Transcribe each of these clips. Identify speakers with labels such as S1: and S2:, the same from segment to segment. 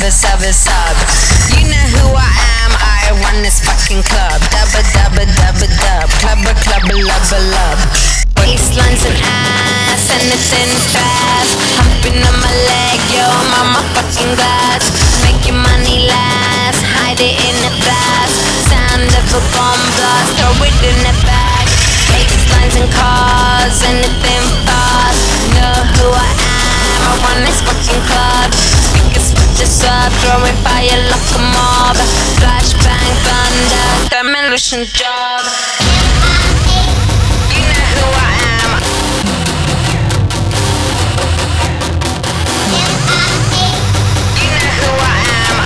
S1: sub. You know who I am, I run this fucking club. Dubba dubba dubba dub, clubber clubber lubber lub. Waistlines and ass, anything fast. Humping on my leg, yo, mama fucking glass. Making money last, hide it in the flash. Sound of a bomb blast, throw it in the bag. Waistlines and cars, anything fast. Know who I am, I run this fucking club. Speakers switch us up, throwing fire like a mob. Flashbang thunder, demolition job. You know who I am. You know who I am.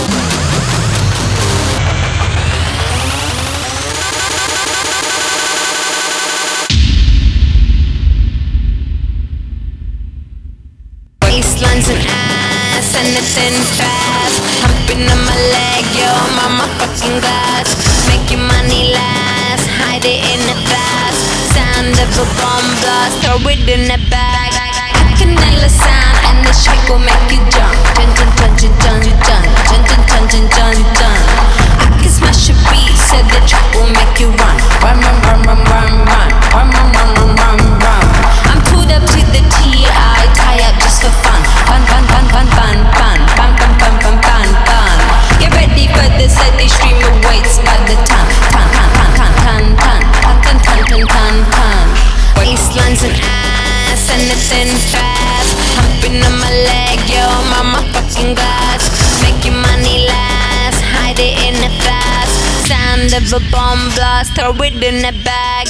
S1: Waistlines and ass, anything fast. Humping on my leg, yo, mama fucking glass. Making money last, hide it in the flash. Sound of a bomb blast, throw it in the bag. I can nail a sound and the shit will make you jump. Dun dun dun dun dun dun dun dun dun dun dun dun. I can smash a beat, so the track will make you run. Run run run run run run run run run run run run. I'm pulled up to the TI, tie up just for fun. Fun fun fun fun fun fun fun fun fun fun fun fun. Get ready for the steady stream of weights by the ton. Ton ton ton ton ton ton ton ton ton ton ton. Waistlines and ass, anything fast. Humping on my leg, yo, mama fucking glass. Making money last, hide it in the flash. Sound of a bomb blast, throw it in a bag.